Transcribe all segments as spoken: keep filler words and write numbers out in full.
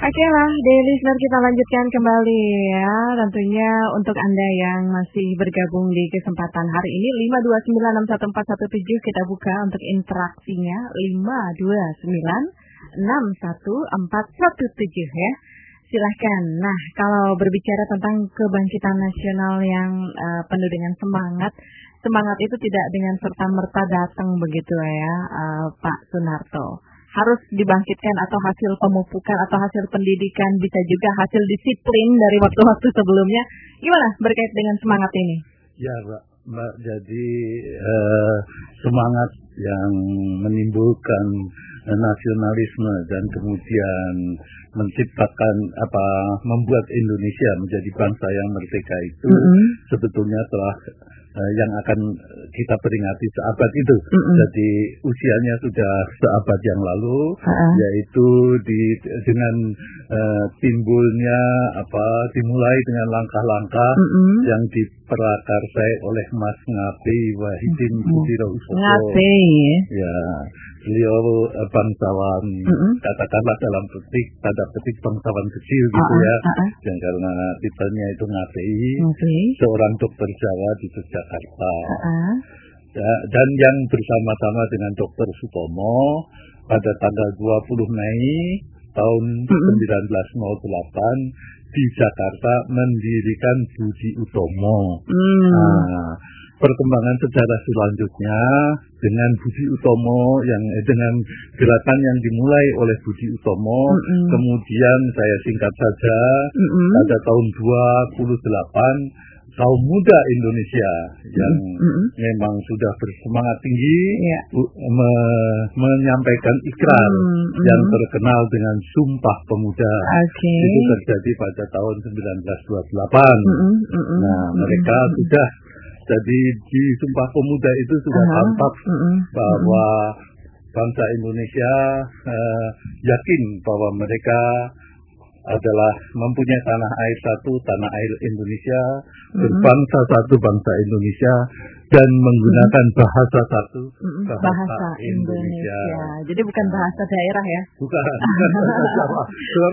Oke lah, daily listener kita lanjutkan kembali ya. Tentunya untuk Anda yang masih bergabung di kesempatan hari ini lima dua sembilan enam satu empat satu tujuh kita buka untuk interaksinya lima dua sembilan enam satu empat satu tujuh ya. Silahkan. Nah, kalau berbicara tentang kebangkitan nasional yang uh, penuh dengan semangat, semangat itu tidak dengan serta-merta datang begitu ya, uh, Pak Sunarto. Harus dibangkitkan atau hasil pemupukan atau hasil pendidikan, bisa juga hasil disiplin dari waktu-waktu sebelumnya. Gimana berkait dengan semangat ini? Ya, Mbak. Mbak, jadi eh, semangat yang menimbulkan eh, nasionalisme dan kemudian menciptakan apa membuat Indonesia menjadi bangsa yang merdeka itu mm-hmm. sebetulnya telah eh, yang akan kita peringati seabad itu. Mm-hmm. Jadi usianya sudah seabad yang lalu, uh-huh. yaitu di dengan eh, timbulnya apa dimulai dengan langkah-langkah mm-hmm. yang diperakarsai oleh Mas Ngabei Wahidin Sudirohusodo. Ngabei ya. Beliau uh, bangsawan, mm-hmm. katakanlah dalam petik, tanda petik bangsawan kecil gitu uh-uh, ya, uh-uh. dan karena titelnya itu Ngabei, okay. seorang dokter Jawa di Yogyakarta, uh-uh. ya, dan yang bersama-sama dengan Dokter Sutomo pada tanggal dua puluh Mei tahun mm-hmm. seribu sembilan ratus delapan di Jakarta mendirikan Budi Utomo. Mm. Nah, perkembangan sejarah selanjutnya dengan Budi Utomo yang eh, dengan gerakan yang dimulai oleh Budi Utomo, mm-hmm. kemudian saya singkat saja mm-hmm. pada tahun dua puluh delapan kaum muda Indonesia yang mm-hmm. memang sudah bersemangat tinggi yeah. me- menyampaikan ikrar mm-hmm. yang terkenal dengan Sumpah Pemuda. Okay. Itu terjadi pada tahun seribu sembilan ratus dua puluh delapan. Mm-hmm. Mm-hmm. Nah, mereka mm-hmm. sudah jadi di Sumpah Pemuda itu sudah uh-huh. tampak uh-huh. bahwa bangsa Indonesia uh, yakin bahwa mereka adalah mempunyai tanah air satu, tanah air Indonesia, uh-huh. berbangsa satu, bangsa Indonesia, dan menggunakan uh-huh. bahasa satu, uh-huh. bahasa, bahasa Indonesia. Indonesia. Jadi bukan bahasa daerah ya? Bukan, bukan bahasa Jawa.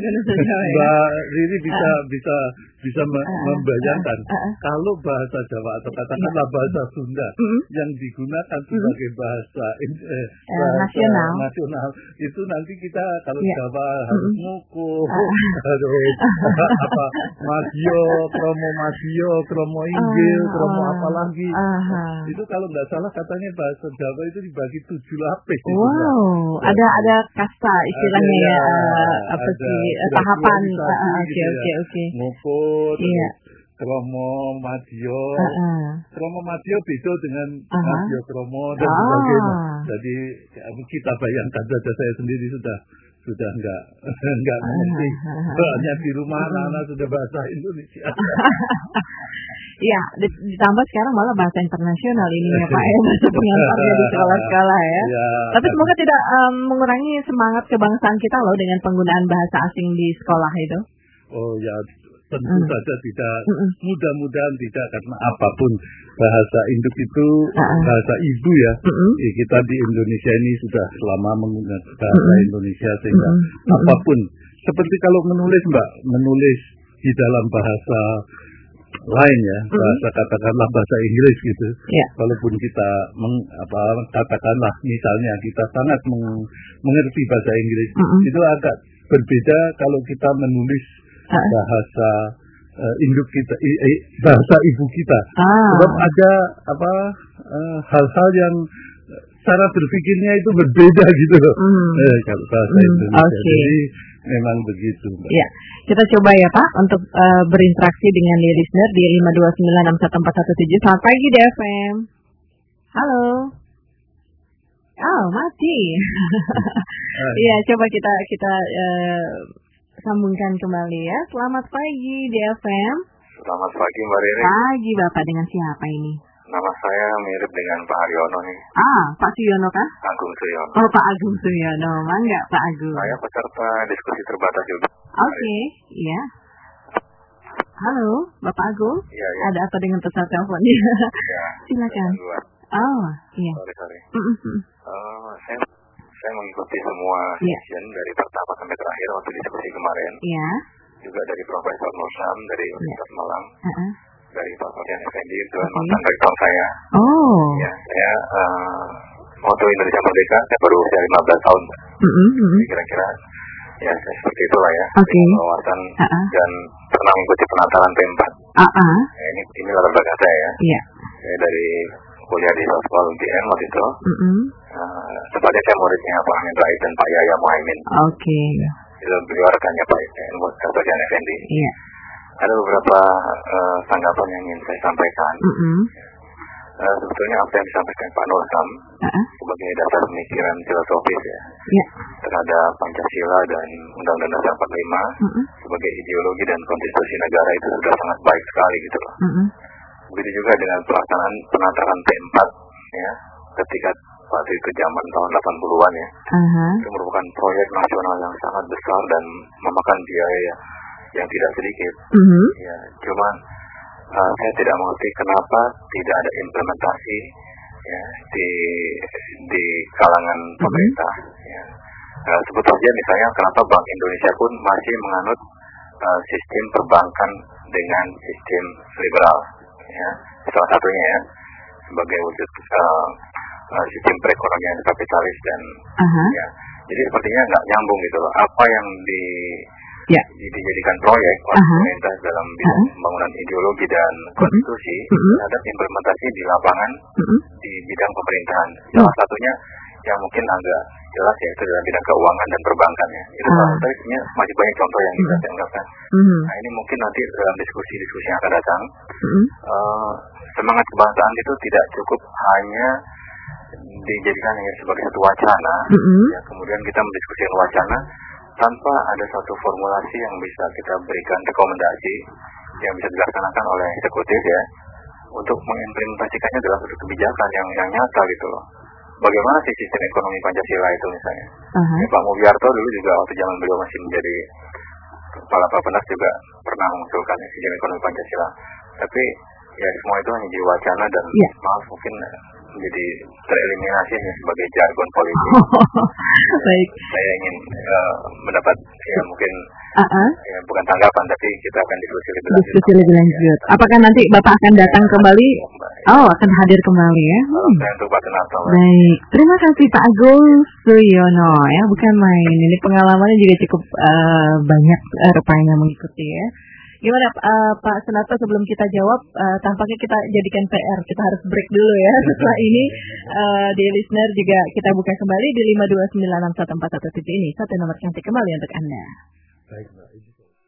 Mbak Riri bisa uh-huh. bisa bisa me- uh-huh. membayangkan uh-huh. kalau bahasa Jawa atau katakanlah bahasa Sunda uh-huh. yang digunakan sebagai bahasa, eh, bahasa uh, nasional. nasional itu nanti kita kalau yeah. Jawa harus uh-huh. ngukuh, uh-huh. harus apa Madio, kromo Madio, kromo Inggil, uh-huh. kromo apa lagi. Uh-huh. Itu kalau nggak salah katanya bahasa Jawa itu dibagi tujuh lapis. Wow, itu, ada ada kasta istilahnya ada, ya, uh, apa sih tahapan. Oke oke oke. Ngumpul, yeah. kromo Madio, uh-uh. kromo Madio beda dengan uh-huh. Madio kromo dan oh. sebagainya. Jadi kita bayangkan saja, saya sendiri sudah sudah enggak enggak mengerti. Soalnya di rumah uh-huh. anak-anak sudah bahasa Indonesia. Iya, ditambah sekarang malah bahasa internasional ini ya Pak ya, bahasa pengantarnya di sekolah-sekolah ya. ya. Tapi semoga tidak um, mengurangi semangat kebangsaan kita loh dengan penggunaan bahasa asing di sekolah itu. Oh ya, tentu mm. saja tidak, Mm-mm. mudah-mudahan tidak, karena apapun bahasa induk itu uh-uh. bahasa ibu ya. ya. Kita di Indonesia ini sudah lama menggunakan bahasa Mm-mm. Indonesia sehingga Mm-mm. apapun, seperti kalau menulis Mbak, menulis di dalam bahasa lain ya, bahasa mm-hmm. katakanlah bahasa Inggris gitu. Yeah. Walaupun kita meng, apa katakanlah misalnya kita sangat meng, mengerti bahasa Inggris, mm-hmm. itu agak berbeda kalau kita menulis uh-huh. bahasa uh, induk kita, i, i, bahasa ibu kita. Ah. Sebab ada apa uh, hal-hal yang cara berpikirnya itu berbeda gitu loh. Mm. Eh, kalau bahasa mm. Indonesia. Okay. Jadi memang begitu. Mbak. Ya, kita coba ya Pak untuk uh, berinteraksi dengan di listener di lima dua sembilan enam satu empat satu tujuh. Selamat pagi di F M. Halo. Oh, mati. Iya, coba kita kita uh, sambungkan kembali ya. Selamat pagi di F M. Selamat pagi Mbak Riri. Pagi Bapak, dengan siapa ini? Nama saya mirip dengan Pak Haryono nih. Ah, Pak Suyono kah? Agung Suyono. Oh, Pak Agung Suyono. Mangga Pak Agung. Saya peserta diskusi terbatas juga. Oke, okay. Iya. Halo, Bapak Agung. Iya, iya. Ada apa dengan pesan teleponnya? Iya. Silakan. Oh, iya. Sorry, sorry. Mm-hmm. Uh, saya saya mengikuti semua yeah. session dari pertama sampai terakhir waktu diskusi kemarin. Iya. Yeah. Juga dari Profesor Nusam dari Universitas yeah. Malang. Uh-uh. Dari Pak Sofian Effendi, itu okay. mantan rektor saya. Oh. Ya, saya uh, waktu Indonesia Merdeka saya baru usia lima belas tahun. Mm-hmm. Jadi kira-kira ya saya seperti itulah ya. Okay. Wawasan uh-uh. dan pernah mengikuti penataran P empat. Uh-uh. Ya, ini ini latar belakang saya ya. Iya. Yeah. Saya dari kuliah di Sospol U G M waktu itu. Mm-hmm. Uh, tepatnya saya muridnya Pak Amin Rais dan Pak Yahya Muhaimin. Oke. Okay. Itu beliau rekannya Pak Sofian Effendi. Iya. Yeah. Ada beberapa uh, tanggapan yang ingin saya sampaikan. Mm-hmm. Uh, sebetulnya apa yang disampaikan Pak Nusam uh-huh. sebagai dasar pemikiran filosofis ya yeah. terhadap Pancasila dan Undang-Undang Dasar empat puluh lima uh-huh. sebagai ideologi dan konstitusi negara itu sudah sangat baik sekali gitu loh. Uh-huh. Begitu juga dengan pelaksanaan penataran P empat ya ketika waktu itu zaman tahun delapan puluhan ya. Uh-huh. Itu merupakan proyek nasional yang sangat besar dan memakan biaya yang tidak sedikit. Uh-huh. Ya, cuman uh, saya tidak mengerti kenapa tidak ada implementasi ya di di kalangan uh-huh. pemerintah. Ya. Uh, sebut saja misalnya kenapa Bank Indonesia pun masih menganut uh, sistem perbankan dengan sistem liberal. Ya, salah satunya ya sebagai wujud uh, uh, sistem perekonomian kapitalis dan uh-huh. ya. Jadi sepertinya nggak nyambung gitu loh. Apa yang di Ya. dijadikan proyek oleh uh-huh. pemerintah dalam bidang uh-huh. pembangunan ideologi dan konstitusi uh-huh. terhadap implementasi di lapangan uh-huh. di bidang pemerintahan. Salah uh-huh. satunya yang mungkin agak jelas yaitu dalam bidang keuangan dan perbankan ya. Itu uh-huh. tapi sebenarnya masih banyak contoh yang bisa saya ungkapkan. Uh-huh. Nah ini mungkin nanti dalam diskusi-diskusi yang akan datang uh-huh. uh, semangat kebangsaan itu tidak cukup hanya dijadikan hanya sebagai satu wacana. Uh-huh. Ya, kemudian kita mendiskusikan wacana tanpa ada satu formulasi yang bisa kita berikan rekomendasi yang bisa dilaksanakan oleh eksekutif ya untuk mengimplementasikannya dalam satu kebijakan yang yang nyata gitu loh. Bagaimana sih sistem ekonomi Pancasila itu misalnya? Uh-huh. Ya, Pak Mulyarto dulu juga waktu zaman beliau masih menjadi kepala Bappenas juga pernah mengusulkan sistem ekonomi Pancasila. Tapi ya semua itu hanya jadi wacana dan yeah. maaf mungkin menjadi tereliminasi sebagai jargon politik. Baik. Saya ingin uh, mendapat ya mungkin uh-uh. ya, bukan tanggapan tapi kita akan diskusi lebih lanjut. Diskusi lebih lanjut. Ya. Apakah nanti Bapak akan datang ya, kembali? Ya. Oh, akan hadir kembali ya. Hmm. Untuk Pak Senator. Baik. Terima kasih Pak Agus Suyono ya, bukan main. Ini pengalamannya juga cukup uh, banyak uh, rupanya mengikuti ya. Gimana uh, Pak Senator, sebelum kita jawab, uh, tampaknya kita jadikan P R, kita harus break dulu ya. Setelah ini uh, di listener juga kita buka kembali di lima dua sembilan enam satu empat satu tujuh ini, satu nomor cantik kembali untuk Anda. Baik, Mbak.